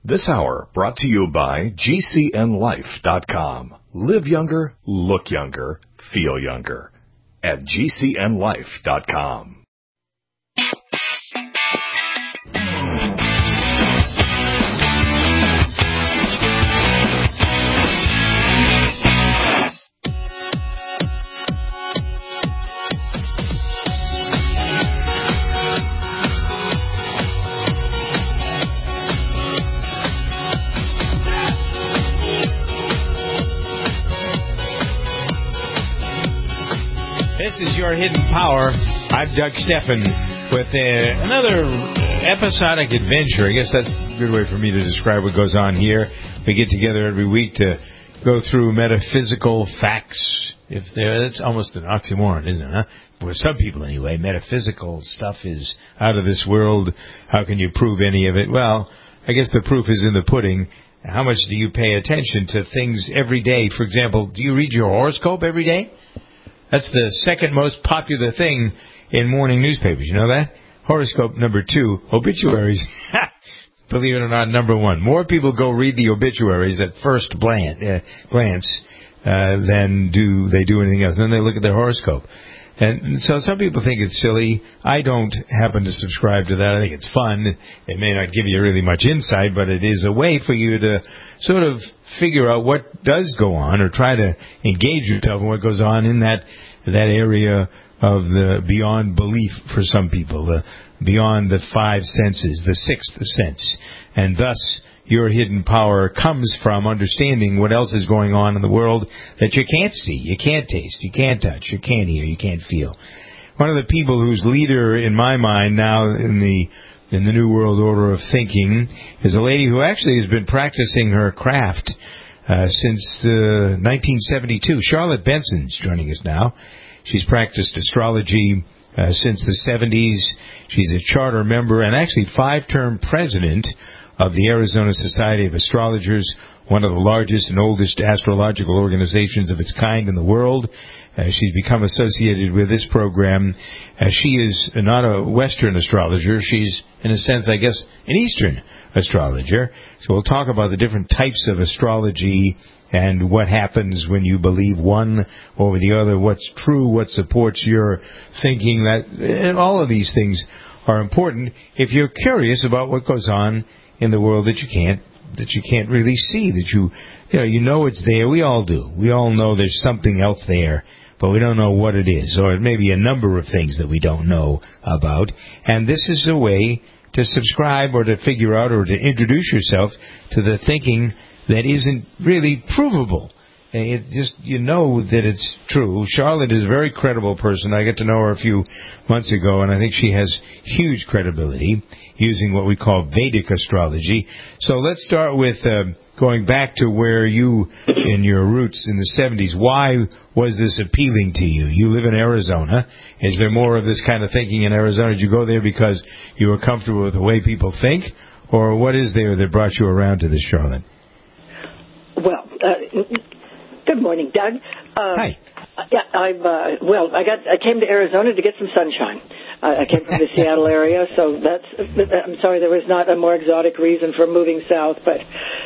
This hour brought to you by GCNLife.com. Live younger, look younger, feel younger. At GCNLife.com. This is Your Hidden Power. I'm Doug Steffen with another episodic adventure. I guess that's a good way for me to describe what goes on here. We get together every week to go through metaphysical facts. That's almost an oxymoron, isn't it? Huh? For some people, anyway, metaphysical stuff is out of this world. How can you prove any of it? Well, I guess the proof is in the pudding. How much do you pay attention to things every day? For example, do you read your horoscope every day? That's the second most popular thing in morning newspapers. You know that? Horoscope number 2, obituaries. Believe it or not, number 1. More people go read the obituaries at first glance than do anything else. Then they look at their horoscope. And so some people think it's silly. I don't happen to subscribe to that. I think it's fun. It may not give you really much insight, but it is a way for you to sort of figure out what does go on or try to engage yourself in what goes on in that area of the beyond belief for some people, beyond the 5 senses, the 6th sense. And thus, your hidden power comes from understanding what else is going on in the world that you can't see, you can't taste, you can't touch, you can't hear, you can't feel. One of the people who's leader in my mind now in the New World Order of thinking is a lady who actually has been practicing her craft since 1972. Charlotte Benson's joining us now. She's practiced astrology since the 70s. She's a charter member and actually 5-term president of the Arizona Society of Astrologers, one of the largest and oldest astrological organizations of its kind in the world. She's become associated with this program. She is not a Western astrologer. She's, in a sense, I guess, an Eastern astrologer. So we'll talk about the different types of astrology and what happens when you believe one over the other, what's true, what supports your thinking. And all of these things are important if you're curious about what goes on in the world that you can't really see, that you know it's there. We all do. We all know there's something else there, but we don't know what it is, or it may be a number of things that we don't know about. And this is a way to subscribe or to figure out or to introduce yourself to the thinking that isn't really provable. It just, you know that it's true. Charlotte is a very credible person. I got to know her a few months ago, and I think she has huge credibility using what we call Vedic astrology. So let's start with going back to where you, in your roots in the 70s, why was this appealing to you? You live in Arizona. Is there more of this kind of thinking in Arizona? Did you go there because you were comfortable with the way people think? Or what is there that brought you around to this, Charlotte? Well, good morning, Doug. Hi. Yeah, I came to Arizona to get some sunshine. I came from the Seattle area, so I'm sorry there was not a more exotic reason for moving south, but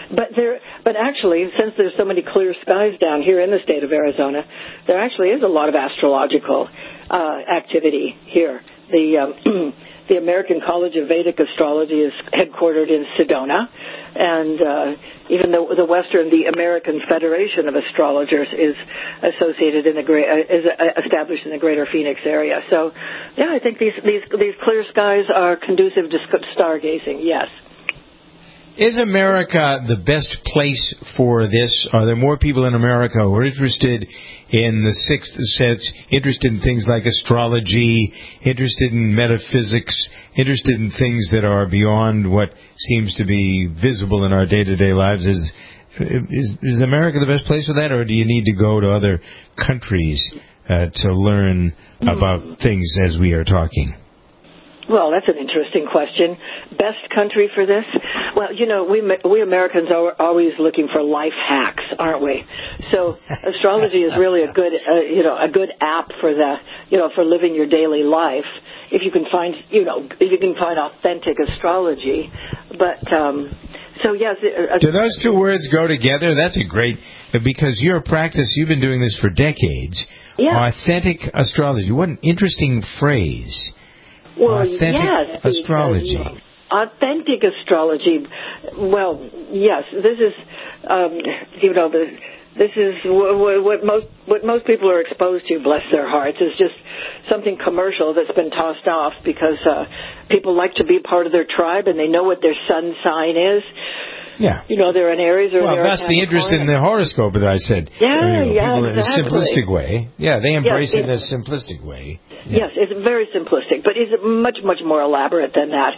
actually, since there's so many clear skies down here in the state of Arizona, there actually is a lot of astrological activity here. The American College of Vedic Astrology is headquartered in Sedona, and even the American Federation of Astrologers is associated is established in the Greater Phoenix area. So, yeah, I think these clear skies are conducive to stargazing. Yes. Is America the best place for this? Are there more people in America who are interested in the 6th sense, interested in things like astrology, interested in metaphysics, interested in things that are beyond what seems to be visible in our day-to-day lives? Is America the best place for that, or do you need to go to other countries to learn about things as we are talking? Well, that's an interesting question. Best country for this? Well, we Americans are always looking for life hacks, aren't we? So astrology is really a good app for for living your daily life. If you can find authentic astrology. But So yes. Do those two words go together? That's a great, because your practice, you've been doing this for decades. Yeah. Authentic astrology. What an interesting phrase. Well, authentic astrology. Authentic astrology. Well, yes, this is, this is what most people are exposed to, bless their hearts, is just something commercial that's been tossed off because people like to be part of their tribe and they know what their sun sign is. Yeah. They're an Aries or well, they're that's the interest in the horoscope that I said. Yeah, people exactly. in a simplistic way. Yeah, they embrace it in a simplistic way. Yeah. Yes, it's very simplistic, but it's much, much more elaborate than that,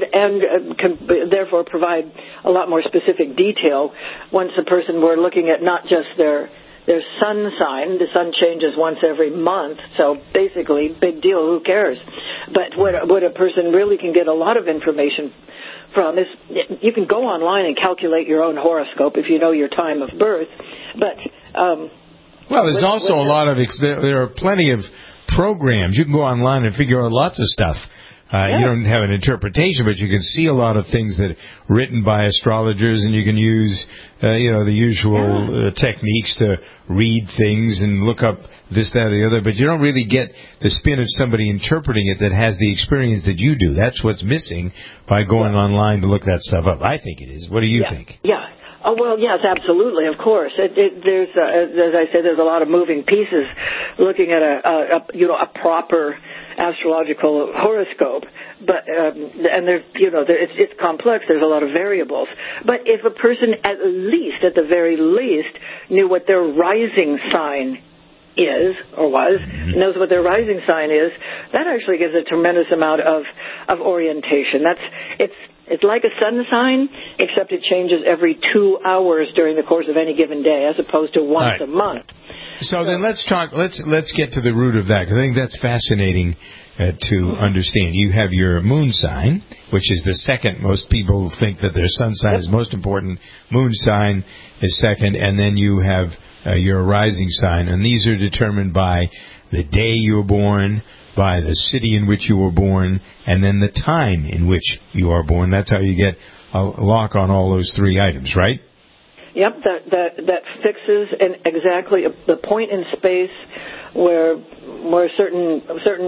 and can therefore provide a lot more specific detail once a person were looking at not just their sun sign. The sun changes once every month, so basically, big deal, who cares? But what a person really can get a lot of information from is you can go online and calculate your own horoscope if you know your time of birth, but... well, there's also a lot of... There are plenty of programs. You can go online and figure out lots of stuff. You don't have an interpretation, but you can see a lot of things that are written by astrologers, and you can use, the usual techniques to read things and look up this, that, or the other, but you don't really get the spin of somebody interpreting it that has the experience that you do. That's what's missing by going online to look that stuff up. I think it is. What do you think? Yeah. Oh, well, yes, absolutely, of course. There's, as I said, there's a lot of moving pieces looking at a proper astrological horoscope, but and there's it's complex. There's a lot of variables. But if a person at the very least knew what their rising sign is or was, knows what their rising sign is, that actually gives a tremendous amount of orientation. It's like a sun sign, except it changes every 2 hours during the course of any given day, as opposed to once a month. So then let's get to the root of that, because I think that's fascinating to understand. You have your moon sign, which is the second. Most people think that their sun sign is most important. Moon sign is second, and then you have your rising sign, and these are determined by the day you were born, by the city in which you were born, and then the time in which you are born. That's how you get a lock on all those three items, right? Yep, that fixes exactly the point in space where certain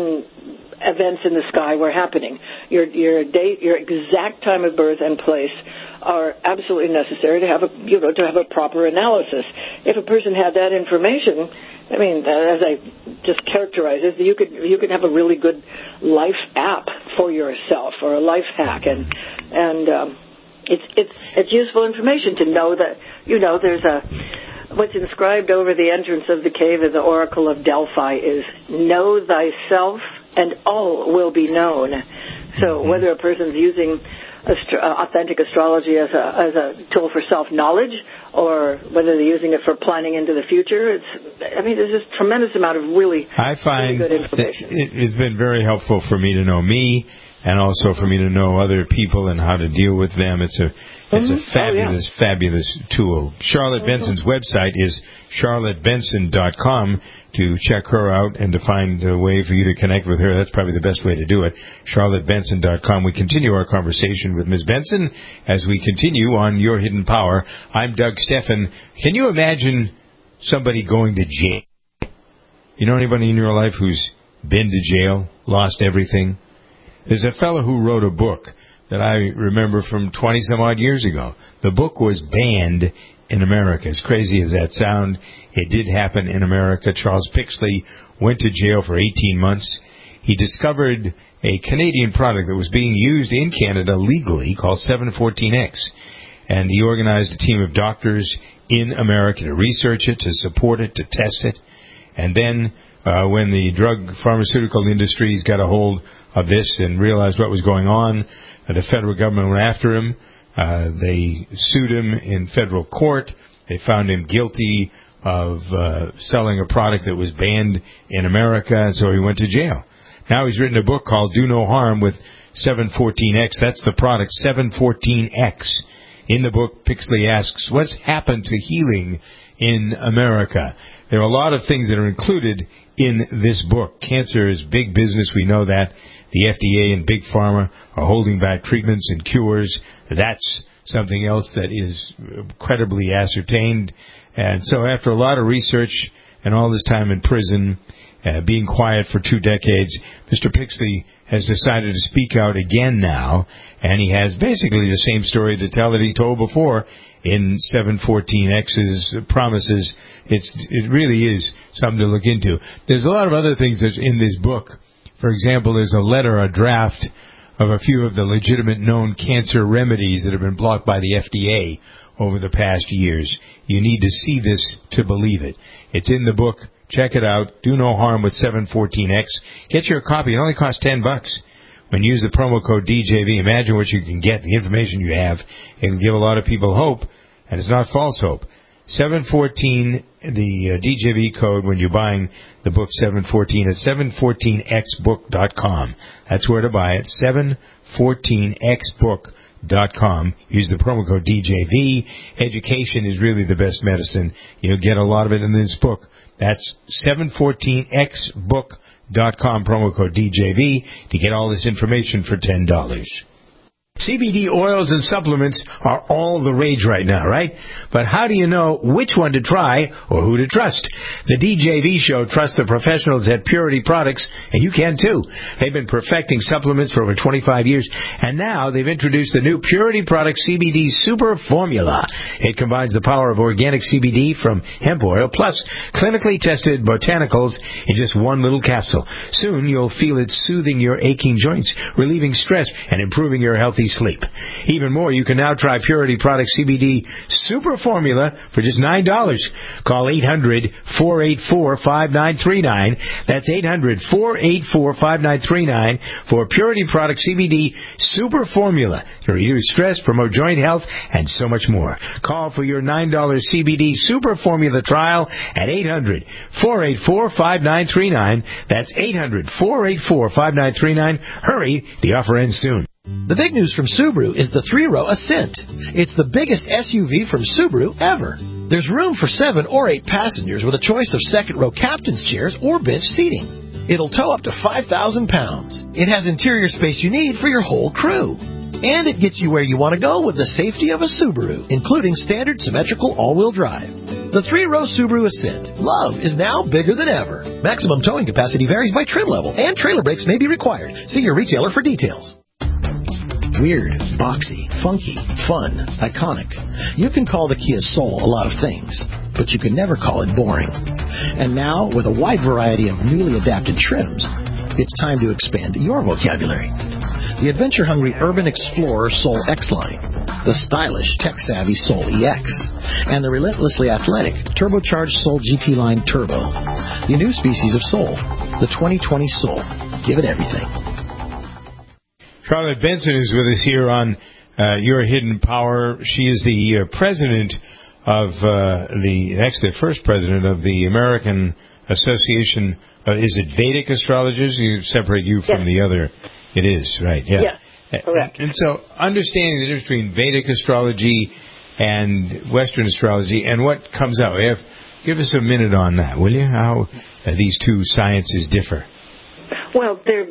events in the sky were happening. Your date, your exact time of birth and place are absolutely necessary to have a proper analysis. If a person had that information, I mean, as I just characterized it, you could have a really good life app for yourself or a life hack, and it's useful information to know that there's what's inscribed over the entrance of the cave of the Oracle of Delphi is "Know thyself, and all will be known." So whether a person's using authentic astrology as a tool for self-knowledge, or whether they're using it for planning into the future, there's just a tremendous amount of really good information. It's been very helpful for me to know me, and also for me to know other people and how to deal with them. It's a fabulous tool. Charlotte Benson's website is charlottebenson.com to check her out and to find a way for you to connect with her. That's probably the best way to do it. charlottebenson.com. We continue our conversation with Ms. Benson as we continue on Your Hidden Power. I'm Doug Steffen. Can you imagine somebody going to jail? You know anybody in your life who's been to jail, lost everything? There's a fellow who wrote a book that I remember from 20-some-odd years ago. The book was banned in America. As crazy as that sounds, it did happen in America. Charles Pixley went to jail for 18 months. He discovered a Canadian product that was being used in Canada legally called 714X. And he organized a team of doctors in America to research it, to support it, to test it. And then when the drug pharmaceutical industries got a hold of this and realized what was going on, the federal government went after him. They sued him in federal court. They found him guilty of selling a product that was banned in America, and so he went to jail. Now he's written a book called Do No Harm with 714X. That's the product, 714X. In the book, Pixley asks, what's happened to healing in America? There are a lot of things that are included in this book. Cancer is big business. We know that. The FDA and Big Pharma are holding back treatments and cures. That's something else that is credibly ascertained. And so after a lot of research and all this time in prison, being quiet for 2 decades, Mr. Pixley has decided to speak out again now, and he has basically the same story to tell that he told before in 714X's Promises. It really is something to look into. There's a lot of other things that's in this book. For example, there's a draft of a few of the legitimate known cancer remedies that have been blocked by the FDA over the past years. You need to see this to believe it. It's in the book. Check it out. Do no harm with 714X. Get your copy. It only costs $10. When you use the promo code DJV, imagine what you can get, the information you have. It'll give a lot of people hope, and it's not false hope. 714, the DJV code when you're buying the book 714 at 714xbook.com. That's where to buy it, 714xbook.com. Use the promo code DJV. Education is really the best medicine. You'll get a lot of it in this book. That's 714xbook.com, promo code DJV, to get all this information for $10. CBD oils and supplements are all the rage right now, right? But how do you know which one to try or who to trust? The DJV Show trusts the professionals at Purity Products, and you can too. They've been perfecting supplements for over 25 years, and now they've introduced the new Purity Products CBD Super Formula. It combines the power of organic CBD from hemp oil plus clinically tested botanicals in just one little capsule. Soon you'll feel it soothing your aching joints, relieving stress, and improving your healthy sleep. Even more, you can now try Purity Products CBD Super Formula for just $9. Call 800-484-5939. That's 800-484-5939 for Purity Products CBD Super Formula to reduce stress, promote joint health, and so much more. Call for your $9 CBD Super Formula trial at 800-484-5939. That's 800-484-5939. Hurry, the offer ends soon. The big news from Subaru is the 3-row Ascent. It's the biggest SUV from Subaru ever. There's room for 7 or 8 passengers with a choice of second-row captain's chairs or bench seating. It'll tow up to 5,000 pounds. It has interior space you need for your whole crew. And it gets you where you want to go with the safety of a Subaru, including standard symmetrical all-wheel drive. The 3-row Subaru Ascent. Love is now bigger than ever. Maximum towing capacity varies by trim level, and trailer brakes may be required. See your retailer for details. Weird, boxy, funky, fun, iconic. You can call the Kia Soul a lot of things, but you can never call it boring. And now, with a wide variety of newly adapted trims, it's time to expand your vocabulary. The adventure-hungry Urban Explorer Soul X-Line, the stylish, tech-savvy Soul EX, and the relentlessly athletic, turbocharged Soul GT Line Turbo. The new species of Soul, the 2020 Soul. Give it everything. Charlotte Benson is with us here on Your Hidden Power. She is the president of the first president of the American Association. Is it Vedic Astrologers? You separate you from the other. It is, right, yeah. Yes, correct. And so understanding the difference between Vedic astrology and Western astrology and what comes out. Give us a minute on that, will you? How these two sciences differ. Well, they're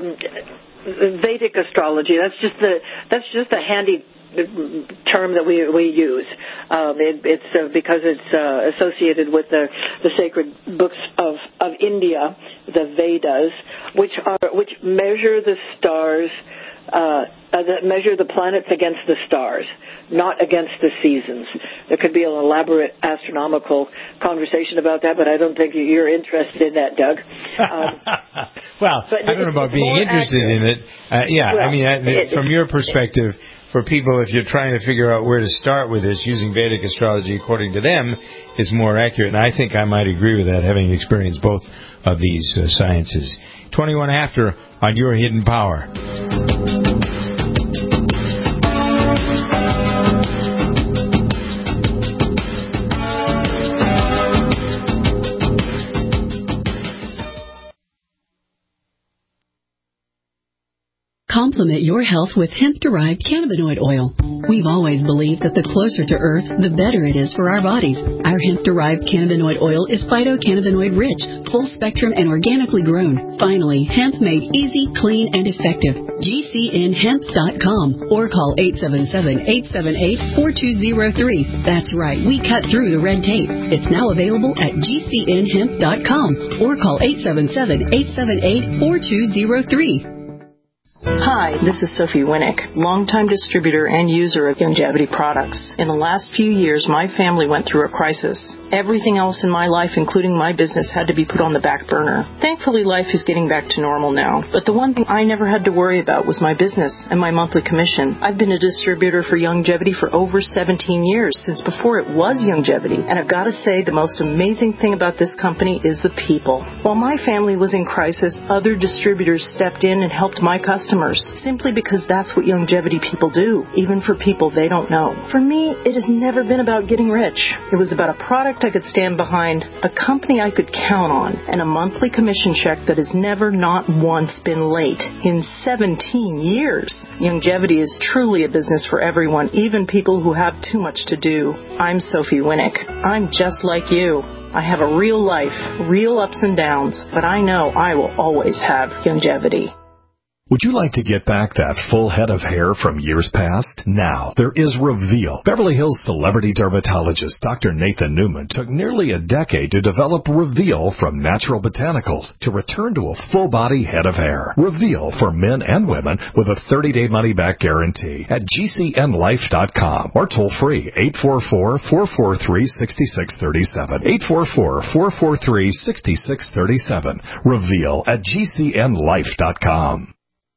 Vedic astrology. That's just a handy term that we use. It's because it's associated with the sacred books of India, the Vedas, which measure the stars, that measure the planets against the stars, not against the seasons. There could be an elaborate astronomical conversation about that, but I don't think you're interested in that, Doug. Well, I don't know about being interested in it. From your perspective, for people, if you're trying to figure out where to start with this, using Vedic astrology according to them is more accurate. And I think I might agree with that, having experienced both of these sciences. 21 After on Your Hidden Power. Complement your health with hemp-derived cannabinoid oil. We've always believed that the closer to Earth, the better it is for our bodies. Our hemp-derived cannabinoid oil is phytocannabinoid rich, full spectrum, and organically grown. Finally, hemp made easy, clean, and effective. GCNHemp.com or call 877-878-4203. That's right, we cut through the red tape. It's now available at GCNHemp.com or call 877-878-4203. Hi, this is Sophie Winnick, longtime distributor and user of Youngevity products. In the last few years, my family went through a crisis. Everything else in my life, including my business, had to be put on the back burner. Thankfully, life is getting back to normal now. But the one thing I never had to worry about was my business and my monthly commission. I've been a distributor for Youngevity for over 17 years, since before it was Youngevity. And I've got to say, the most amazing thing about this company is the people. While my family was in crisis, other distributors stepped in and helped my customers, simply because that's what Youngevity people do, even for people they don't know. For me, it has never been about getting rich. It was about a product I could stand behind, a company I could count on, and a monthly commission check that has never, not once, been late in 17 years. Youngevity is truly a business for everyone, even people who have too much to do. I'm Sophie Winnick. I'm just like you. I have a real life, real ups and downs, but I know I will always have Youngevity. Would you like to get back that full head of hair from years past? Now, there is Reveal. Beverly Hills celebrity dermatologist Dr. Nathan Newman took nearly a decade to develop Reveal from natural botanicals to return to a full-body head of hair. Reveal for men and women with a 30-day money-back guarantee at GCNLife.com or toll-free 844-443-6637. 844-443-6637. Reveal at GCNLife.com.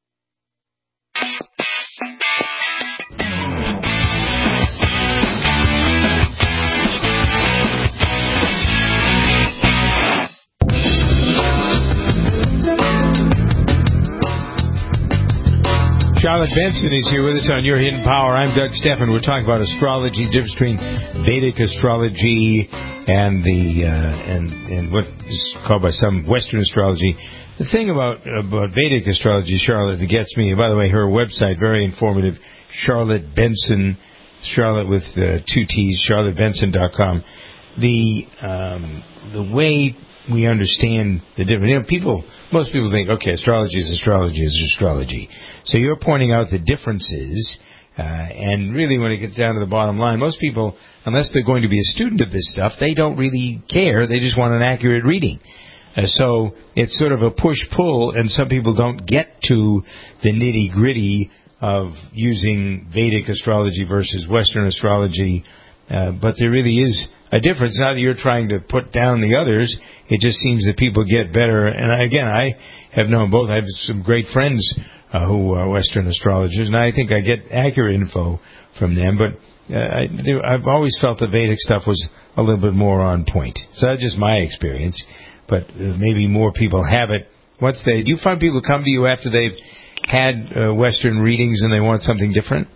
Charlotte Benson is here with us on Your Hidden Power. I'm Doug Steffen. We're talking about astrology, the difference between Vedic astrology and and what is called by some Western astrology. The thing about Vedic astrology, Charlotte, that gets me, by the way, her website, very informative, Charlotte Benson, Charlotte with two T's, charlottebenson.com. The way we understand the different, most people think, okay, astrology is astrology. So you're pointing out the differences, and really when it gets down to the bottom line, most people, unless they're going to be a student of this stuff, they don't really care. They just want an accurate reading. So it's sort of a push-pull, and some people don't get to the nitty-gritty of using Vedic astrology versus Western astrology, but there really is a difference. Now that you're trying to put down the others, it just seems that people get better. And I have known both. I have some great friends who are Western astrologers, and I think I get accurate info from them. But I've always felt the Vedic stuff was a little bit more on point. So that's just my experience. But maybe more people have it. Do you find people come to you after they've had Western readings and they want something different?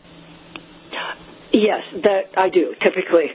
Yes, that I do, typically.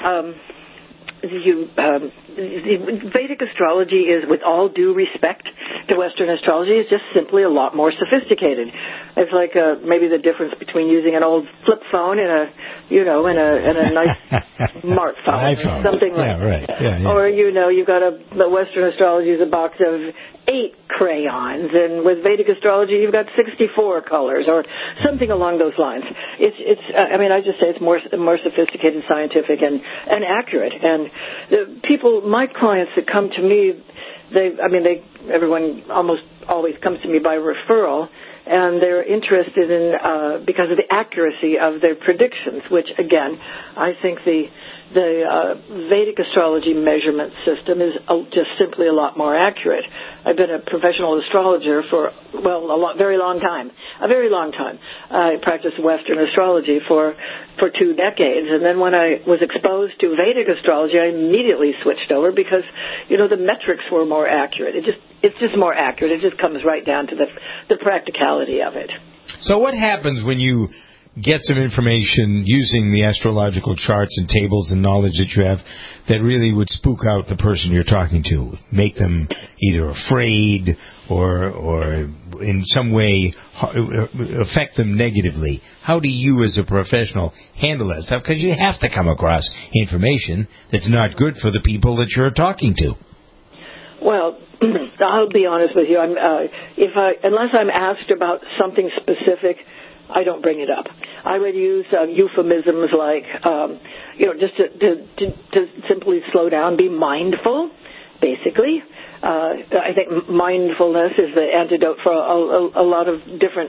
Vedic astrology is, with all due respect to Western astrology, is just simply a lot more sophisticated. It's like maybe the difference between using an old flip phone and a nice smartphone, or something like that. Right. Yeah. Or you've got the Western astrology is a box of 8 crayons, and with Vedic astrology you've got 64 colors, or something along those lines. I just say it's more sophisticated, scientific, and accurate. And my clients that come to me, everyone almost always comes to me by referral, and they're interested in because of the accuracy of their predictions, which again, I think the Vedic astrology measurement system is just simply a lot more accurate. I've been a professional astrologer for, a very long time. I practiced Western astrology for 2 decades, and then when I was exposed to Vedic astrology, I immediately switched over because, the metrics were more accurate. It's just more accurate. It just comes right down to the practicality of it. So what happens when you get some information using the astrological charts and tables and knowledge that you have that really would spook out the person you're talking to, make them either afraid or in some way affect them negatively? How do you as a professional handle that stuff? Because you have to come across information that's not good for the people that you're talking to. Well, I'll be honest with you. Unless I'm asked about something specific, I don't bring it up. I would use euphemisms like, just to simply slow down, be mindful, basically. I think mindfulness is the antidote for a lot of different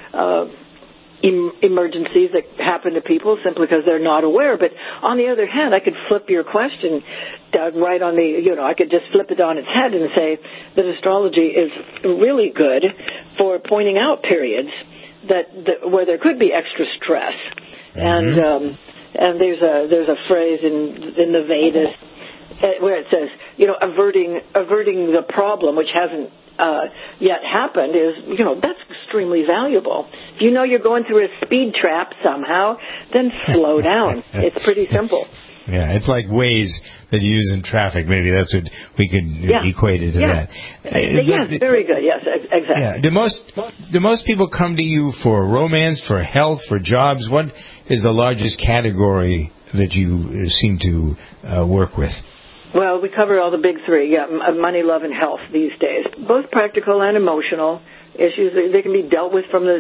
emergencies that happen to people simply because they're not aware. But on the other hand, I could flip your question right on I could just flip it on its head and say that astrology is really good for pointing out periods where there could be extra stress. Mm-hmm. And there's a phrase in the Vedas where it says, averting the problem, which hasn't yet happened, is, that's extremely valuable. If you know you're going through a speed trap somehow, then slow down. It's pretty simple. Yeah, it's like Waze that you use in traffic. Maybe that's what we could equate it to that. Yes, very good. Yes, exactly. Yeah. Do most people come to you for romance, for health, for jobs? What is the largest category that you seem to work with? Well, we cover all the big three, money, love, and health these days. Both practical and emotional issues. They can be dealt with from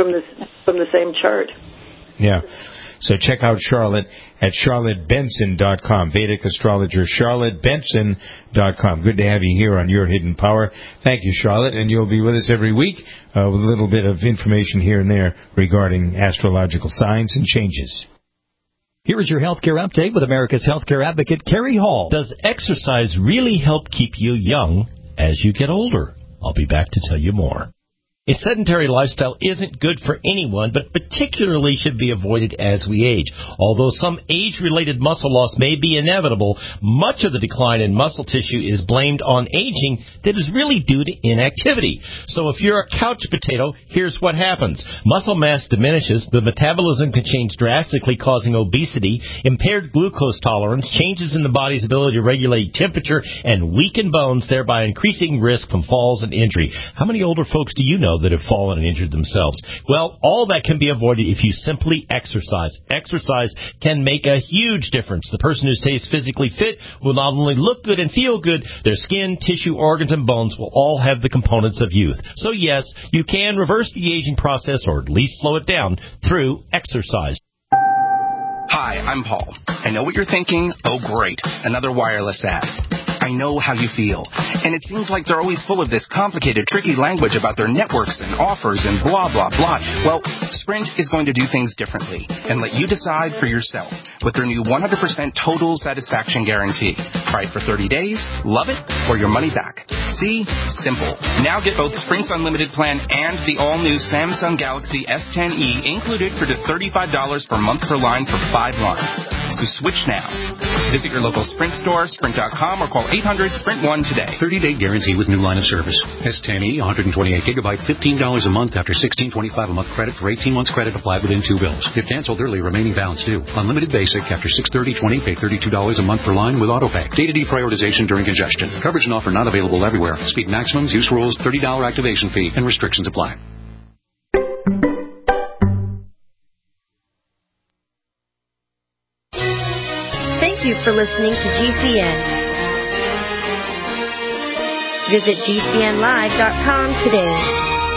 the same chart. Yeah. So check out Charlotte at charlottebenson.com. Vedic astrologer charlottebenson.com. Good to have you here on Your Hidden Power. Thank you, Charlotte, and you'll be with us every week with a little bit of information here and there regarding astrological signs and changes. Here is your healthcare update with America's healthcare advocate, Carrie Hall. Does exercise really help keep you young as you get older? I'll be back to tell you more. A sedentary lifestyle isn't good for anyone, but particularly should be avoided as we age. Although some age-related muscle loss may be inevitable, much of the decline in muscle tissue is blamed on aging that is really due to inactivity. So if you're a couch potato, here's what happens. Muscle mass diminishes, the metabolism can change drastically, causing obesity, impaired glucose tolerance, changes in the body's ability to regulate temperature, and weaken bones, thereby increasing risk from falls and injury. How many older folks do you know that have fallen and injured themselves? Well, all that can be avoided if you simply exercise. Exercise can make a huge difference. The person who stays physically fit will not only look good and feel good, their skin, tissue, organs, and bones will all have the components of youth. So yes, you can reverse the aging process, or at least slow it down, through exercise. Hi, I'm Paul. I know what you're thinking. Oh, great. Another wireless ad. I know how you feel. And it seems like they're always full of this complicated, tricky language about their networks and offers and blah, blah, blah. Well, Sprint is going to do things differently and let you decide for yourself with their new 100% total satisfaction guarantee. Try it for 30 days, love it, or your money back. See? Simple. Now get both Sprint's unlimited plan and the all-new Samsung Galaxy S10e included for just $35 per month per line for 5 lines. So switch now. Visit your local Sprint store, sprint.com, or call 800-SPRINT-1 today. 30-day guarantee with new line of service. S10e, 128 gigabyte, $15 a month after $16.25 a month credit for 18 months credit applied within 2 bills. If canceled early, remaining balance due. Unlimited basic after $630.20, pay $32 a month per line with autopay. Data deprioritization during congestion. Coverage and offer not available everywhere. Speed maximums, use rules, $30 activation fee, and restrictions apply. Thank you for listening to GCN. Visit GCNlive.com today.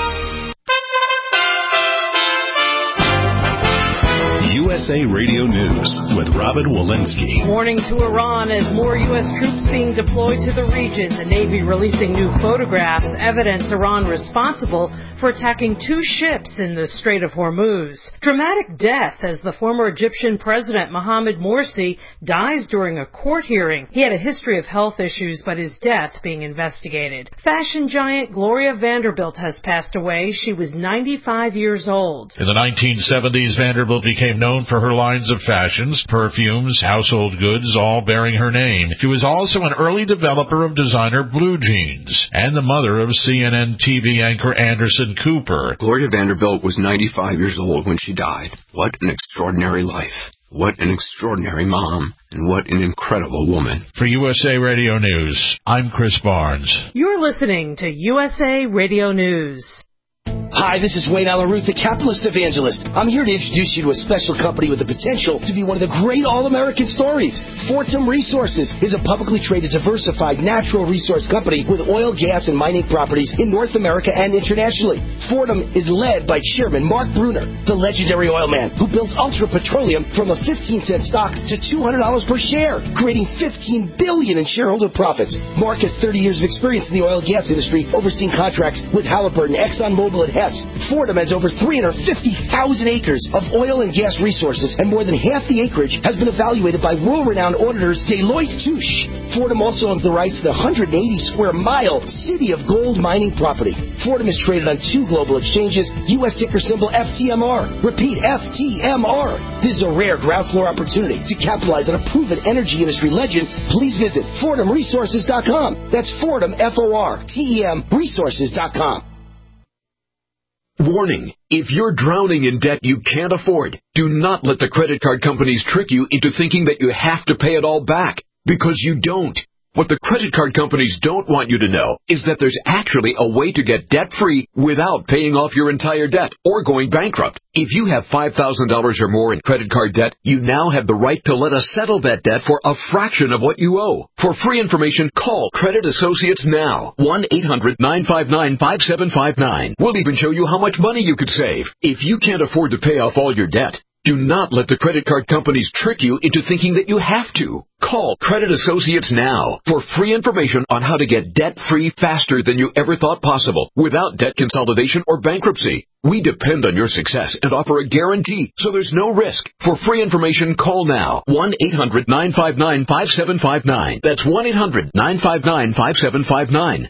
USA Radio News with Robin Walensky. Warning to Iran as more U.S. troops being deployed to the region. The Navy releasing new photographs, evidence Iran responsible for attacking 2 ships in the Strait of Hormuz. Dramatic death as the former Egyptian President Mohamed Morsi dies during a court hearing. He had a history of health issues, but his death being investigated. Fashion giant Gloria Vanderbilt has passed away. She was 95 years old. In the 1970s, Vanderbilt became known for her lines of fashions, perfumes, household goods, all bearing her name. She was also an early developer of designer blue jeans and the mother of CNN TV anchor Anderson Cooper. Gloria Vanderbilt was 95 years old when she died. What an extraordinary life. What an extraordinary mom. And what an incredible woman. For USA Radio News, I'm Chris Barnes. You're listening to USA Radio News. Hi, this is Wayne Allen Ruth, the Capitalist Evangelist. I'm here to introduce you to a special company with the potential to be one of the great all-American stories. Fortum Resources is a publicly traded, diversified natural resource company with oil, gas, and mining properties in North America and internationally. Fortum is led by Chairman Mark Bruner, the legendary oil man who builds Ultra Petroleum from a 15-cent stock to $200 per share, creating $15 billion in shareholder profits. Mark has 30 years of experience in the oil and gas industry, overseeing contracts with Halliburton, ExxonMobil, and Hess. Fortum has over 350,000 acres of oil and gas resources, and more than half the acreage has been evaluated by world-renowned auditors Deloitte Touche. Fortum also owns the rights to the 180-square-mile City of Gold mining property. Fortum is traded on 2 global exchanges, U.S. ticker symbol FTMR. Repeat, FTMR. This is a rare ground floor opportunity to capitalize on a proven energy industry legend. Please visit FortumResources.com. That's Fortum, F-O-R-T-E-M, Resources.com. Warning, if you're drowning in debt you can't afford, do not let the credit card companies trick you into thinking that you have to pay it all back, because you don't. What the credit card companies don't want you to know is that there's actually a way to get debt-free without paying off your entire debt or going bankrupt. If you have $5,000 or more in credit card debt, you now have the right to let us settle that debt for a fraction of what you owe. For free information, call Credit Associates now. 1-800-959-5759. We'll even show you how much money you could save. If you can't afford to pay off all your debt, do not let the credit card companies trick you into thinking that you have to. Call Credit Associates now for free information on how to get debt-free faster than you ever thought possible without debt consolidation or bankruptcy. We depend on your success and offer a guarantee, so there's no risk. For free information, call now. 1-800-959-5759. That's 1-800-959-5759.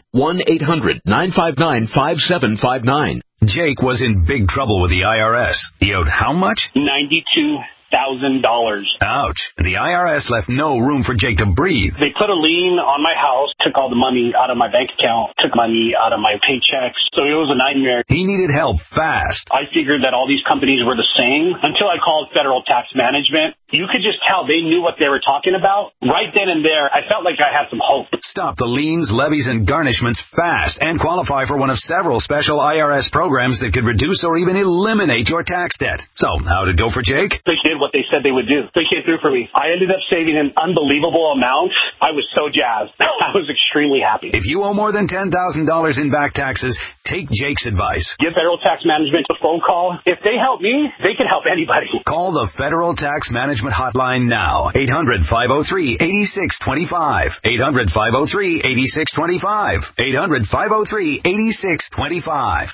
1-800-959-5759. Jake was in big trouble with the IRS. He owed how much? $92,000. Ouch. The IRS left no room for Jake to breathe. They put a lien on my house, took all the money out of my bank account, took money out of my paychecks. So it was a nightmare. He needed help fast. I figured that all these companies were the same until I called Federal Tax Management. You could just tell they knew what they were talking about. Right then and there, I felt like I had some hope. Stop the liens, levies, and garnishments fast and qualify for one of several special IRS programs that could reduce or even eliminate your tax debt. So, how'd it go for Jake? They did what they said they would do. They came through for me. I ended up saving an unbelievable amount. I was so jazzed. I was extremely happy. If you owe more than $10,000 in back taxes, take Jake's advice. Give Federal Tax Management a phone call. If they help me, they can help anybody. Call the Federal Tax Management Hotline now. 800-503-8625. 800-503-8625. 800-503-8625.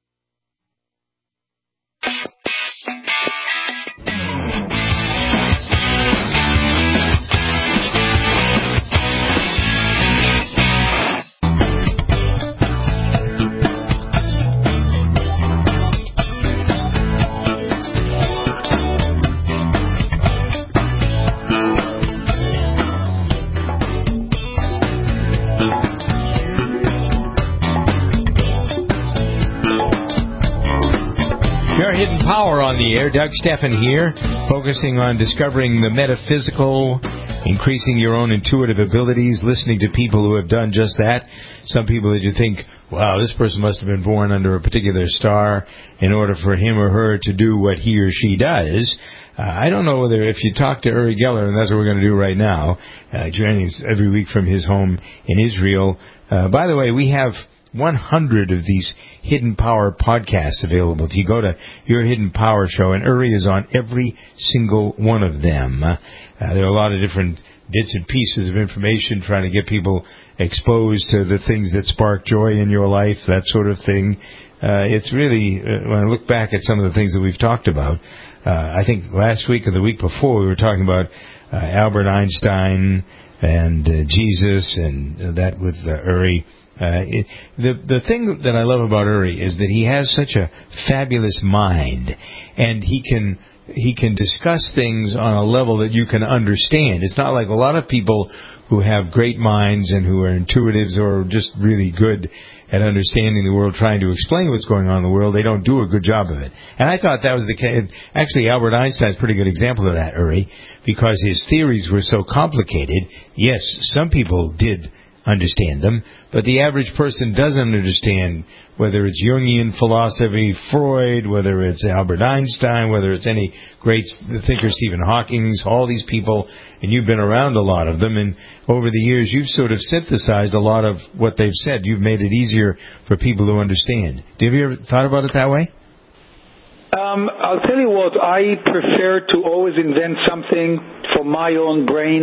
Hidden Power on the air. Doug Steffen here, focusing on discovering the metaphysical, increasing your own intuitive abilities, listening to people who have done just that. Some people that you think, wow, this person must have been born under a particular star in order for him or her to do what he or she does. I don't know whether if you talk to Uri Geller, and that's what we're going to do right now, joining us every week from his home in Israel. By the way, we have 100 of these Hidden Power podcasts available. You go to Your Hidden Power Show, and Uri is on every single one of them. There are a lot of different bits and pieces of information trying to get people exposed to the things that spark joy in your life, that sort of thing. It's really, when I look back at some of the things that we've talked about, I think last week or the week before we were talking about Albert Einstein and Jesus and that with Uri. The thing that I love about Uri is that he has such a fabulous mind, and he can discuss things on a level that you can understand. It's not like a lot of people who have great minds and who are intuitives or just really good at understanding the world, trying to explain what's going on in the world. They don't do a good job of it. And I thought that was the case. Actually, Albert Einstein's a pretty good example of that, Uri, because his theories were so complicated. Yes, some people did understand them, but the average person doesn't understand, whether it's Jungian philosophy, Freud, whether it's Albert Einstein, whether it's any great thinker, Stephen Hawking, all these people, and you've been around a lot of them, and over the years you've sort of synthesized a lot of what they've said. You've made it easier for people to understand. Have you ever thought about it that way? I'll tell you what, I prefer to always invent something for my own brain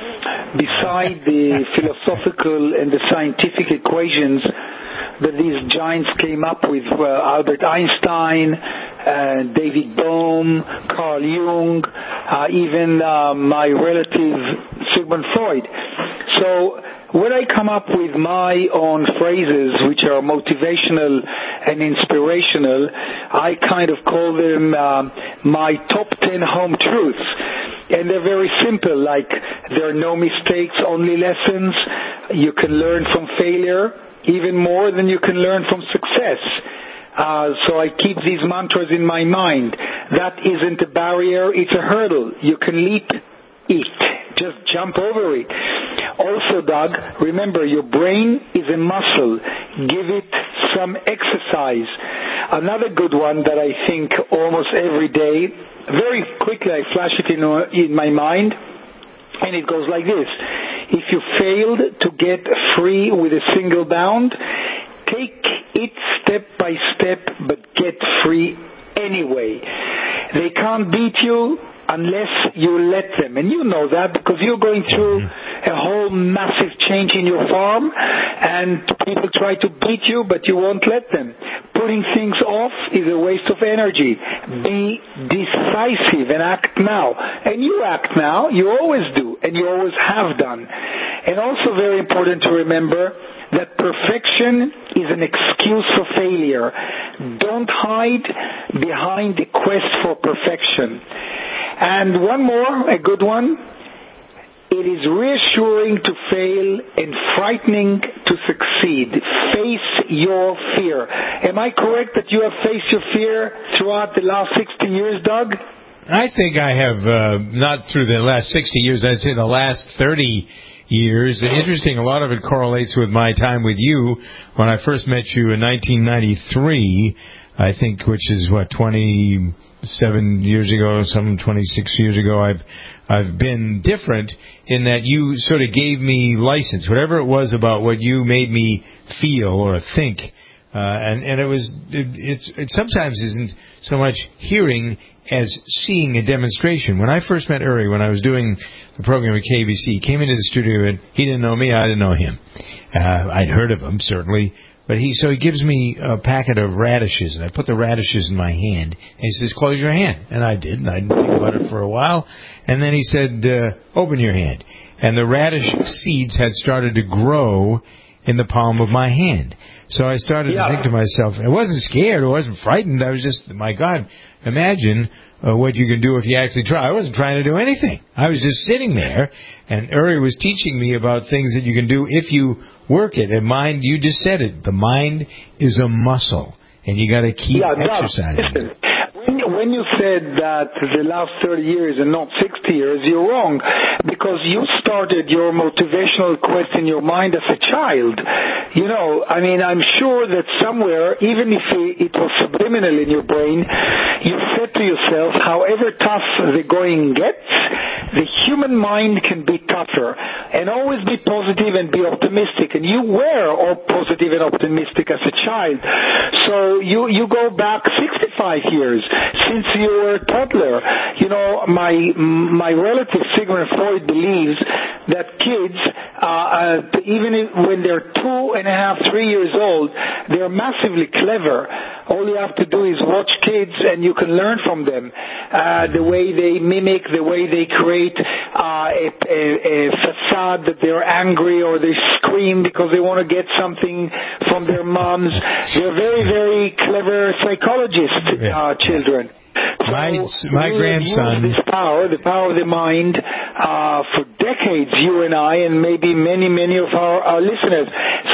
beside the philosophical and the scientific equations that these giants came up with, Albert Einstein, David Bohm, Carl Jung, even my relative Sigmund Freud. So when I come up with my own phrases, which are motivational and inspirational, I kind of call them my top 10 home truths. And they're very simple, like there are no mistakes, only lessons. You can learn from failure even more than you can learn from success. So I keep these mantras in my mind. That isn't a barrier, it's a hurdle. You can leap it. Just jump over it. Also, Doug, remember, your brain is a muscle. Give it some exercise. Another good one that I think almost every day, very quickly I flash it in my mind, and it goes like this. If you failed to get free with a single bound, take it step by step, but get free anyway. They can't beat you unless you let them. And you know that because you're going through a whole massive change in your farm, and people try to beat you, but you won't let them. Putting things off is a waste of energy. Be decisive and act now. And you act now, you always do, and you always have done. And also very important to remember that perfection is an excuse for failure. Don't hide behind the quest for perfection. And one more, a good one. It is reassuring to fail and frightening to succeed. Face your fear. Am I correct that you have faced your fear throughout the last 60 years, Doug? I think I have, not through the last 60 years, I'd say the last 30 years. Interesting, a lot of it correlates with my time with you when I first met you in 1993, I think, which is, 27 years ago, 26 years ago. I've been different in that you sort of gave me license, whatever it was about what you made me feel or think. And it sometimes isn't so much hearing as seeing a demonstration. When I first met Uri, when I was doing the program at KBC, he came into the studio and he didn't know me, I didn't know him. I'd heard of him, certainly. But he gives me a packet of radishes, and I put the radishes in my hand, and he says, close your hand. And I did, and I didn't think about it for a while. And then he said, open your hand. And the radish seeds had started to grow in the palm of my hand. So I started to think to myself, I wasn't scared, I wasn't frightened, I was just, my God, imagine what you can do if you actually try. I wasn't trying to do anything. I was just sitting there, and Uri was teaching me about things that you can do if you work it. And mind, you just said it, the mind is a muscle, and you got to keep exercising. When you said that the last 30 years and not 60 years, you're wrong, because you started your motivational quest in your mind as a child. You know, I mean, I'm sure that somewhere, even if it was subliminal in your brain, you said to yourself, however tough the going gets, the human mind can be tougher, and always be positive and be optimistic. And you were all positive and optimistic as a child. So you go back 65 years since you were a toddler. You know, my relative Sigmund Freud believes that kids, even when they're 2.5, 3 years old, they're massively clever. All you have to do is watch kids, and you can learn from them. The way they mimic, the way they create a facade that they're angry or they scream because they want to get something from their moms. They're very, very clever psychologists, children. My grandson, this power, the power of the mind, for decades, you and I, and maybe many of our listeners.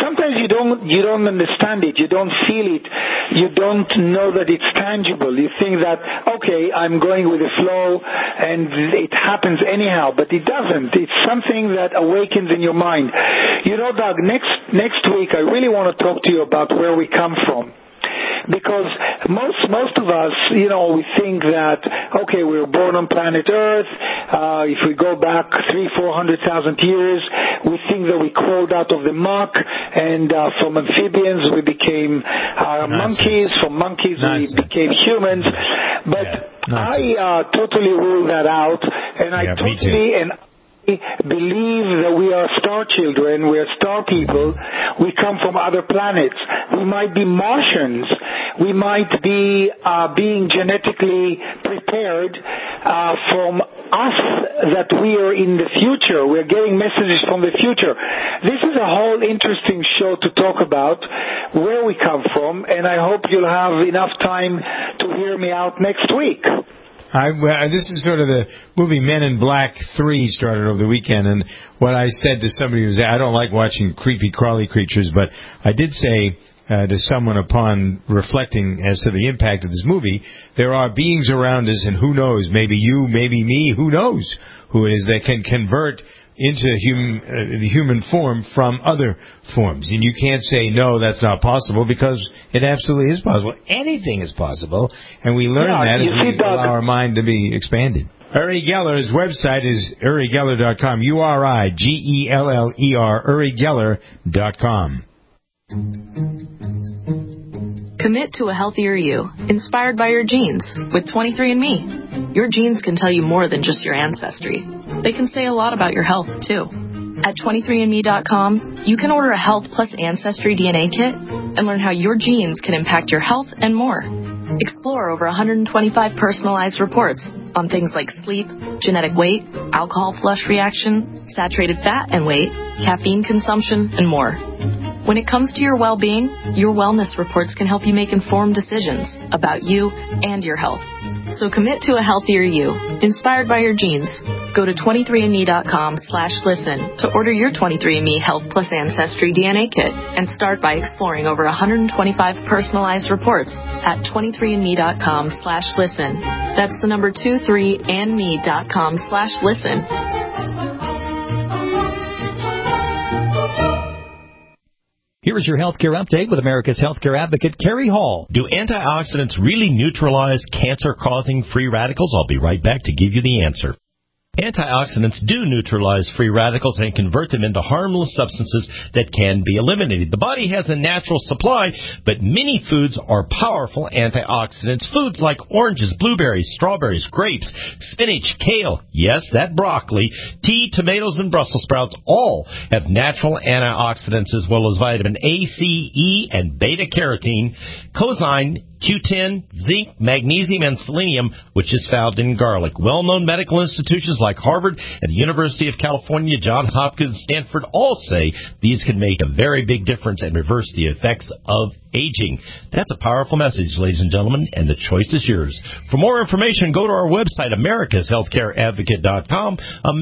sometimes you don't understand it, you don't feel it, you don't know that it's tangible. You think that, okay, I'm going with the flow and it happens anyhow, but it doesn't. It's something that awakens in your mind. You know, Doug, next week I really want to talk to you about where we come from. Because most of us, we think that, okay, we were born on planet Earth. If we go back 300,000-400,000 years, we think that we crawled out of the muck, and from amphibians we became monkeys. From monkeys we became humans. But I totally rule that out, and I totally believe that we are star children, we are star people, we come from other planets. We might be Martians, we might be being genetically prepared from us, that we are in the future. We're getting messages from the future. This is a whole interesting show to talk about where we come from, and I hope you'll have enough time to hear me out next week. This is sort of the movie Men in Black 3 started over the weekend, and what I said to somebody was, I don't like watching creepy crawly creatures, but I did say to someone upon reflecting as to the impact of this movie, there are beings around us, and who knows, maybe you, maybe me, who knows who it is that can convert into the human form from other forms. And you can't say, no, that's not possible, because it absolutely is possible. Anything is possible, and we learn that as we allow our mind to be expanded. Uri Geller's website is urigeller.com, URIGELLER, urigeller.com. Commit to a healthier you, inspired by your genes, with 23andMe. Your genes can tell you more than just your ancestry. They can say a lot about your health, too. At 23andMe.com, you can order a Health Plus Ancestry DNA kit and learn how your genes can impact your health and more. Explore over 125 personalized reports on things like sleep, genetic weight, alcohol flush reaction, saturated fat and weight, caffeine consumption, and more. When it comes to your well-being, your wellness reports can help you make informed decisions about you and your health. So commit to a healthier you, inspired by your genes. Go to 23andme.com/listen to order your 23andMe Health Plus Ancestry DNA kit and start by exploring over 125 personalized reports at 23andme.com/listen. That's the number 23andme.com/listen. Here is your healthcare update with America's healthcare advocate, Kerry Hall. Do antioxidants really neutralize cancer-causing free radicals? I'll be right back to give you the answer. Antioxidants do neutralize free radicals and convert them into harmless substances that can be eliminated. The body has a natural supply, but many foods are powerful antioxidants. Foods like oranges, blueberries, strawberries, grapes, spinach, kale, yes, that broccoli, tea, tomatoes, and Brussels sprouts all have natural antioxidants as well as vitamin A, C, E, and beta-carotene, coenzyme, Q10, zinc, magnesium, and selenium, which is found in garlic. Well-known medical institutions like Harvard and the University of California, Johns Hopkins, Stanford all say these can make a very big difference and reverse the effects of aging. That's a powerful message, ladies and gentlemen, and the choice is yours. For more information, go to our website, americashealthcareadvocate.com,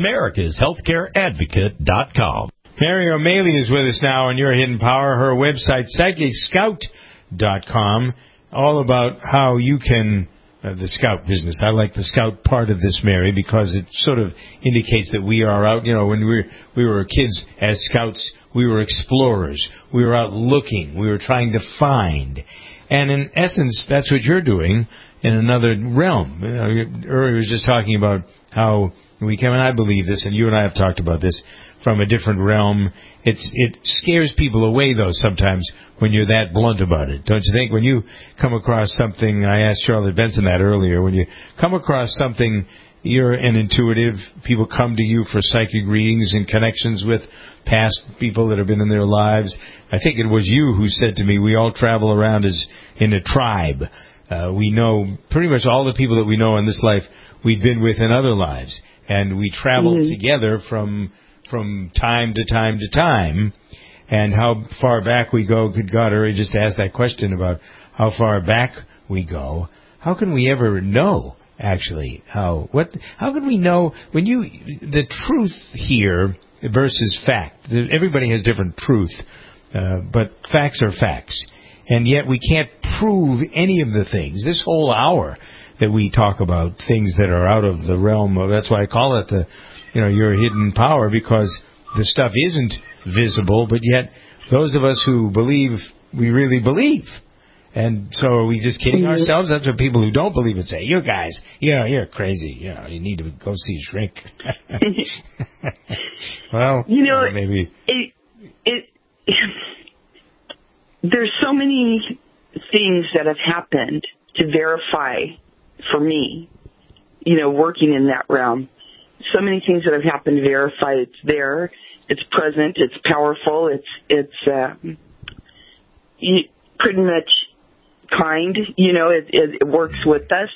americashealthcareadvocate.com. Mary O'Malley is with us now on Your Hidden Power. Her website, psychicscout.com. All about how you can, the scout business. I like the scout part of this, Mary, because it sort of indicates that we are out, when we were kids as scouts, we were explorers. We were out looking. We were trying to find. And in essence, that's what you're doing in another realm. Uri was just talking about how we can, and I believe this, and you and I have talked about this, from a different realm. It scares people away, though, sometimes when you're that blunt about it. Don't you think? When you come across something, I asked Charlotte Benson that earlier, when you come across something, you're an intuitive, people come to you for psychic readings and connections with past people that have been in their lives. I think it was you who said to me, we all travel around as in a tribe. We know pretty much all the people that we know in this life we've been with in other lives. And we travel together from time to time to time, and how far back we go. Good God, Uri just asked that question about how far back we go. How can we ever know, actually? How can we know when the truth here versus fact? Everybody has different truth. but facts are facts. And yet we can't prove any of the things. This whole hour that we talk about things that are out of the realm of, that's why I call it your hidden power, because the stuff isn't visible, but yet those of us who believe, we really believe. And so are we just kidding ourselves? That's what people who don't believe it say. You guys, you're crazy. You need to go see a shrink. Well, maybe. There's so many things that have happened to verify for me, working in that realm. So many things that have happened to verify it's there, it's present, it's powerful, it's pretty much kind, it works with us.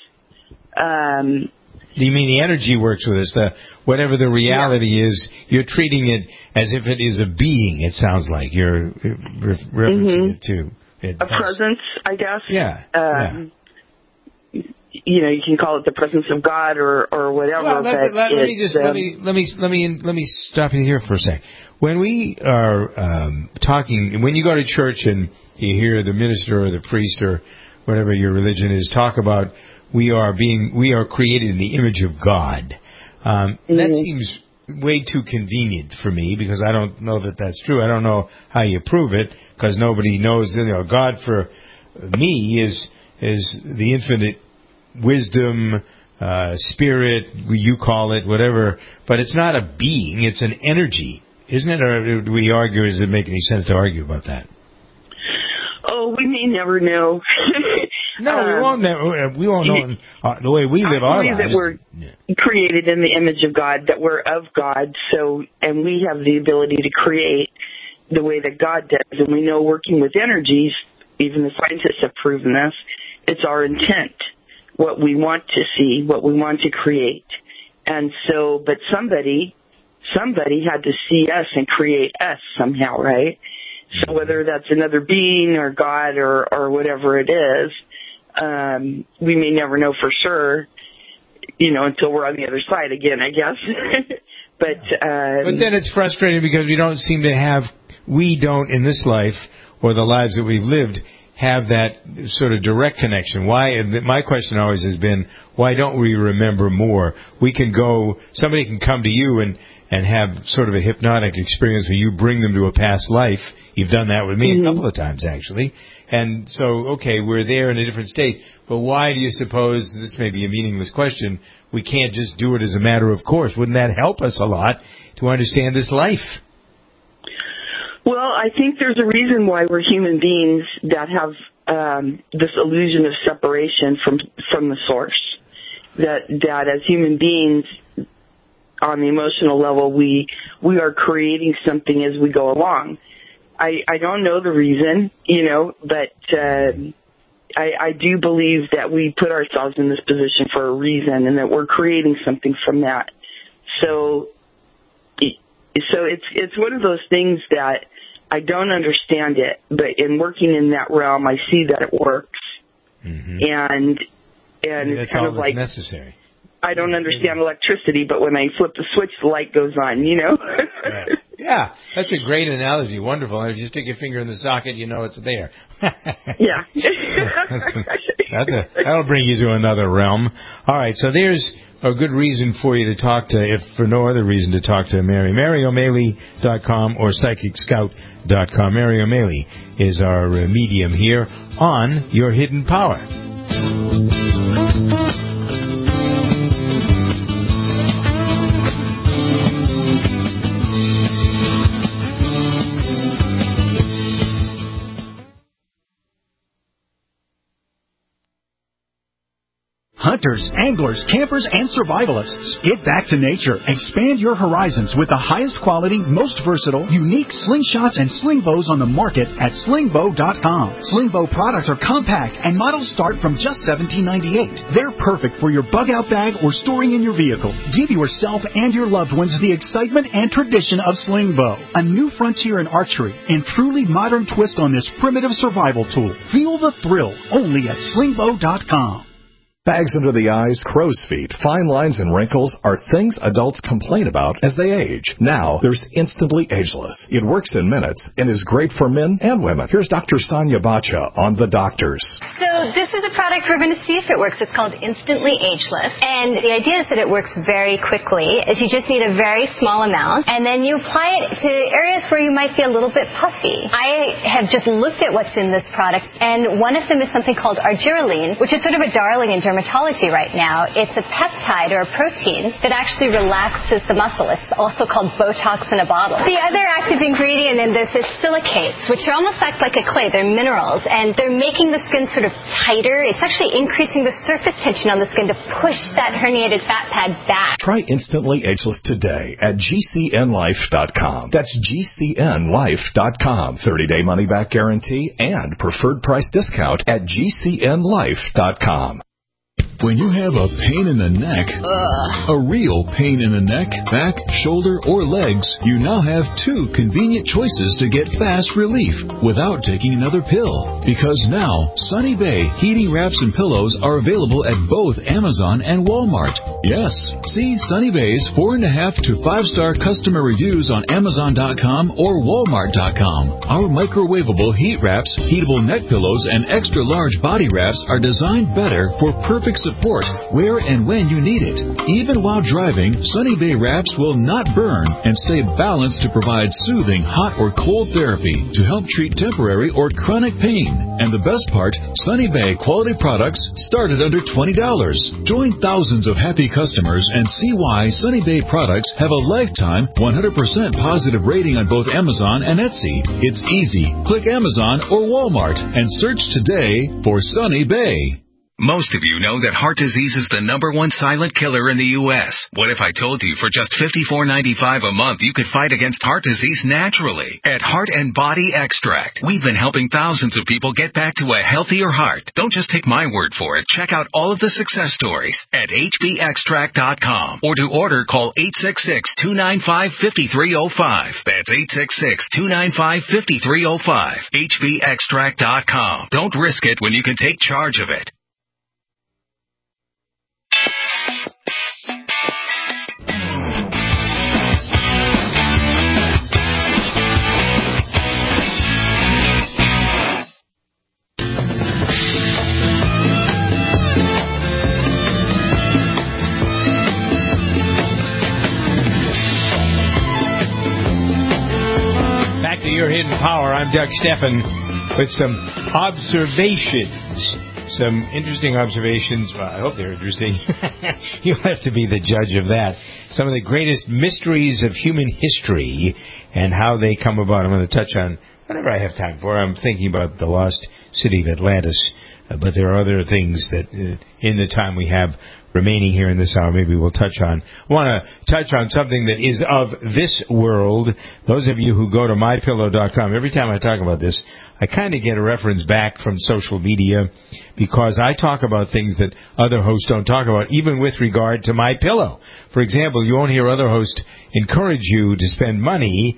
You mean the energy works with us? Whatever the reality is, you're treating it as if it is a being, it sounds like. You're referencing it to. A presence, I guess. Yeah. You can call it the presence of God or whatever. Well, let me stop you here for a sec. When we are talking, when you go to church and you hear the minister or the priest or whatever your religion is talk about, we are created in the image of God. That seems way too convenient for me, because I don't know that that's true. I don't know how you prove it, because nobody knows. God for me is the infinite wisdom, spirit, you call it, whatever. But it's not a being; it's an energy, isn't it? Or do we argue? Does it make any sense to argue about that? Oh, we may never know. No, we won't know the way we live our lives. I believe that we're created in the image of God, that we're of God, and we have the ability to create the way that God does. And we know, working with energies, even the scientists have proven this, it's our intent, what we want to see, what we want to create. And so, but somebody had to see us and create us somehow, right? So whether that's another being or God or whatever it is, we may never know for sure, until we're on the other side again, I guess. But then it's frustrating, because we don't in this life or the lives that we've lived have that sort of direct connection. Why? My question always has been, why don't we remember more? Somebody can come to you and have sort of a hypnotic experience where you bring them to a past life. You've done that with me a couple of times, actually. And so, okay, we're there in a different state. But why do you suppose, this may be a meaningless question, we can't just do it as a matter of course? Wouldn't that help us a lot to understand this life? Well, I think there's a reason why we're human beings that have this illusion of separation from the source. That as human beings, on the emotional level, we are creating something as we go along. I don't know the reason, but I do believe that we put ourselves in this position for a reason, and that we're creating something from that. So it's one of those things that I don't understand it, but in working in that realm, I see that it works. Mm-hmm. And it's kind of like necessary. I don't understand electricity, but when I flip the switch, the light goes on, Right. Yeah, that's a great analogy. Wonderful. And if you stick your finger in the socket, it's there. Yeah. That'll bring you to another realm. All right, so there's a good reason for you to talk to, if for no other reason, to talk to Mary. MaryO'Malley.com or PsychicScout.com. Mary O'Malley is our medium here on Your Hidden Power. Hunters, anglers, campers, and survivalists. Get back to nature. Expand your horizons with the highest quality, most versatile, unique slingshots and sling bows on the market at slingbow.com. Slingbow products are compact and models start from just $17.98. They're perfect for your bug-out bag or storing in your vehicle. Give yourself and your loved ones the excitement and tradition of Slingbow, a new frontier in archery and truly modern twist on this primitive survival tool. Feel the thrill only at slingbow.com. Bags under the eyes, crow's feet, fine lines, and wrinkles are things adults complain about as they age. Now, there's Instantly Ageless. It works in minutes and is great for men and women. Here's Dr. Sonia Bacha on The Doctors. So this is a product we're going to see if it works. It's called Instantly Ageless. And the idea is that it works very quickly. Is you just need a very small amount, and then you apply it to areas where you might be a little bit puffy. I have just looked at what's in this product, and one of them is something called argireline, which is sort of a darling in dermatology right now. It's a peptide or a protein that actually relaxes the muscle. It's also called Botox in a bottle. The other active ingredient in this is silicates, which almost act like a clay. They're minerals, and they're making the skin sort of tighter. It's actually increasing the surface tension on the skin to push that herniated fat pad back. Try Instantly Ageless today at GCNlife.com. That's GCNlife.com. 30-day money-back guarantee and preferred price discount at GCNlife.com. When you have a pain in the neck, a real pain in the neck, back, shoulder, or legs, you now have two convenient choices to get fast relief without taking another pill. Because now, Sunny Bay heating wraps and pillows are available at both Amazon and Walmart. Yes, see Sunny Bay's 4.5 to 5-star customer reviews on Amazon.com or Walmart.com. Our microwavable heat wraps, heatable neck pillows, and extra large body wraps are designed better for perfect support where and when you need it. Even while driving, Sunny Bay wraps will not burn and stay balanced to provide soothing hot or cold therapy to help treat temporary or chronic pain. And the best part, Sunny Bay quality products start at under $20. Join thousands of happy customers and see why Sunny Bay products have a lifetime 100% positive rating on both Amazon and Etsy. It's easy. Click Amazon or Walmart and search today for Sunny Bay. Most of you know that heart disease is the #1 silent killer in the U.S. What if I told you for just $54.95 a month you could fight against heart disease naturally? At Heart and Body Extract, we've been helping thousands of people get back to a healthier heart. Don't just take my word for it. Check out all of the success stories at hbextract.com. Or to order, call 866-295-5305. That's 866-295-5305. hbextract.com. Don't risk it when you can take charge of it. Back to Your Hidden Power. I'm Doug Steffen with some observations. Some interesting observations. Well, I hope they're interesting. You'll have to be the judge of that. Some of the greatest mysteries of human history and how they come about. I'm going to touch on whatever I have time for. I'm thinking about the lost city of Atlantis. But there are other things that in the time we have remaining here in this hour, maybe we'll touch on. I want to touch on something that is of this world. Those of you who go to MyPillow.com, every time I talk about this, I kind of get a reference back from social media because I talk about things that other hosts don't talk about, even with regard to MyPillow. For example, you won't hear other hosts encourage you to spend money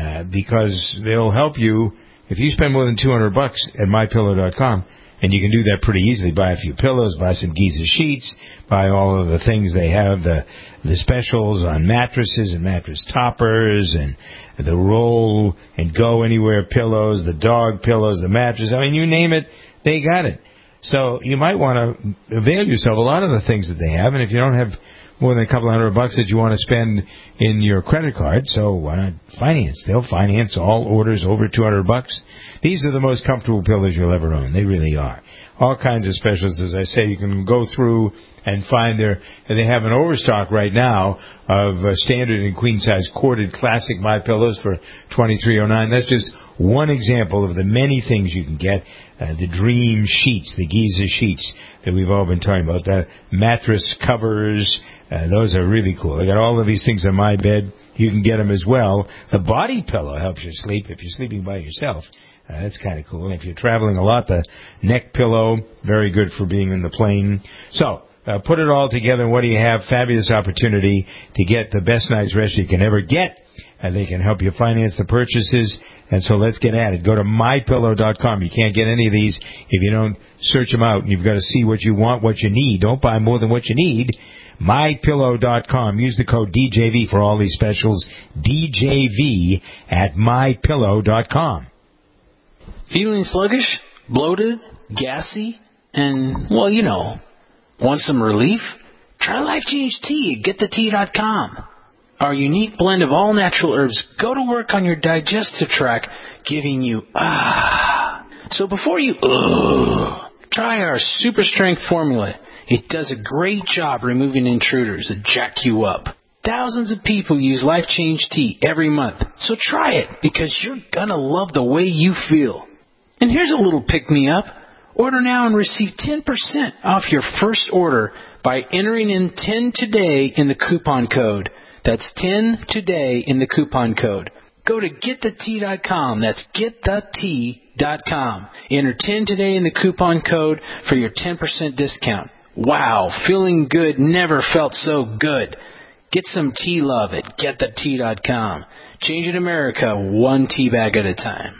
because they'll help you if you spend more than $200 at MyPillow.com. And you can do that pretty easily. Buy a few pillows, buy some Giza sheets, buy all of the things they have, the specials on mattresses and mattress toppers and the roll and go anywhere pillows, the dog pillows, the mattress. I mean, you name it, they got it. So you might want to avail yourself of a lot of the things that they have. And if you don't have more than a couple $100 that you want to spend in your credit card, so why not finance? They'll finance all orders over $200. These are the most comfortable pillows you'll ever own. They really are. All kinds of specials, as I say. You can go through and find they have an overstock right now of standard and queen size corded classic My Pillows for $23.09. That's just one example of the many things you can get. The Dream sheets, the Giza sheets that we've all been talking about. The mattress covers. Those are really cool. I got all of these things on my bed. You can get them as well. The body pillow helps you sleep if you're sleeping by yourself. That's kind of cool. And if you're traveling a lot, the neck pillow, very good for being in the plane. So, put it all together, and what do you have? Fabulous opportunity to get the best night's rest you can ever get. And they can help you finance the purchases. And so let's get at it. Go to MyPillow.com. You can't get any of these if you don't search them out. And you've got to see what you want, what you need. Don't buy more than what you need. MyPillow.com. Use the code DJV for all these specials. DJV at MyPillow.com. Feeling sluggish, bloated, gassy, and, well, you know, want some relief? Try Life Change Tea at GetTheTea.com. Our unique blend of all natural herbs go to work on your digestive tract, giving you So before you try our super strength formula. It does a great job removing intruders that jack you up. Thousands of people use Life Change Tea every month, so try it because you're gonna love the way you feel. And here's a little pick-me-up. Order now and receive 10% off your first order by entering in 10 today in the coupon code. That's 10 today in the coupon code. Go to GetTheTea.com. That's GetTheTea.com. Enter 10 today in the coupon code for your 10% discount. Wow, feeling good never felt so good. Get some tea love at GetTheTea.com. Changing America one tea bag at a time.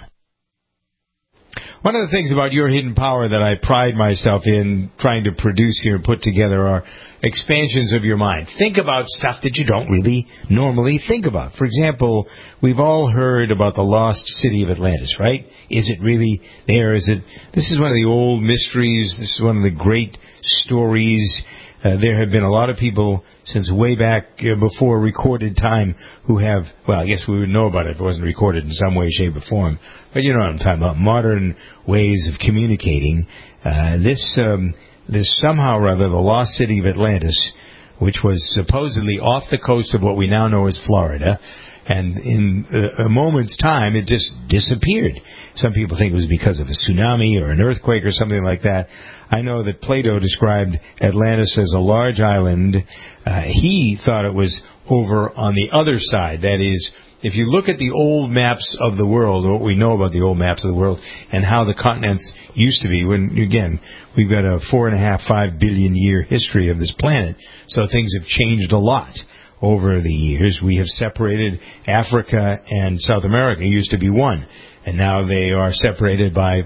One of the things about Your Hidden Power that I pride myself in trying to produce here and put together are expansions of your mind. Think about stuff that you don't really normally think about. For example, we've all heard about the lost city of Atlantis, right? Is it really there? This is one of the old mysteries. This is one of the great stories. There have been a lot of people since way back before recorded time who have, well, I guess we would know about it if it wasn't recorded in some way, shape, or form. But you know what I'm talking about, modern ways of communicating. This somehow or other, the lost city of Atlantis, which was supposedly off the coast of what we now know as Florida, and in a moment's time, it just disappeared. Some people think it was because of a tsunami or an earthquake or something like that. I know that Plato described Atlantis as a large island. He thought it was over on the other side. That is, if you look at the old maps of the world, what we know about the old maps of the world, and how the continents used to be, when, again, we've got a 4.5 billion year history of this planet, so things have changed a lot. Over the years, we have separated Africa and South America. It used to be one, and now they are separated by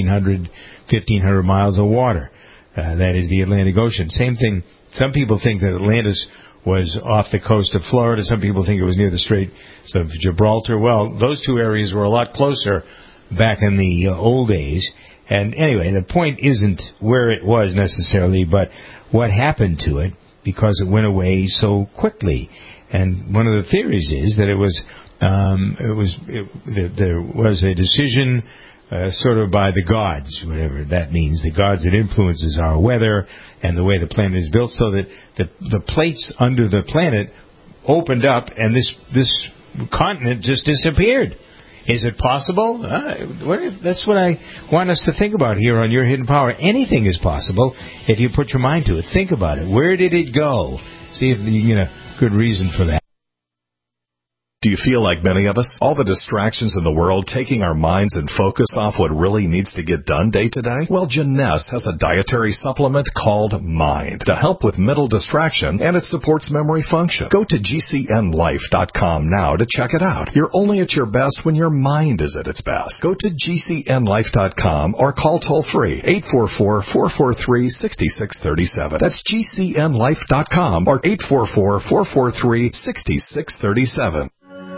1,500 miles of water. That is the Atlantic Ocean. Same thing. Some people think that Atlantis was off the coast of Florida. Some people think it was near the Straits of Gibraltar. Well, those two areas were a lot closer back in the old days. And anyway, the point isn't where it was necessarily, but what happened to it, because it went away so quickly. And one of the theories is that there was a decision sort of by the gods, whatever that means, the gods that influences our weather and the way the planet is built, so that the plates under the planet opened up and this continent just disappeared. Is it possible? That's what I want us to think about here on Your Hidden Power. Anything is possible if you put your mind to it. Think about it. Where did it go? See if you get a good reason for that. Do you feel like many of us? All the distractions in the world taking our minds and focus off what really needs to get done day to day? Well, Jeunesse has a dietary supplement called Mind to help with mental distraction, and it supports memory function. Go to GCNlife.com now to check it out. You're only at your best when your mind is at its best. Go to GCNlife.com or call toll-free 844-443-6637. That's GCNlife.com or 844-443-6637.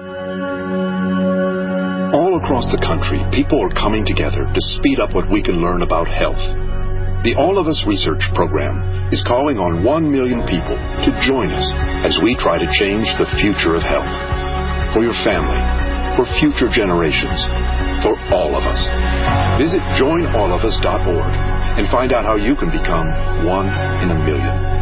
All across the country, people are coming together to speed up what we can learn about health. The All of Us Research Program is calling on 1 million people to join us as we try to change the future of health. For your family, for future generations, for all of us. Visit joinallofus.org and find out how you can become 1 in a million.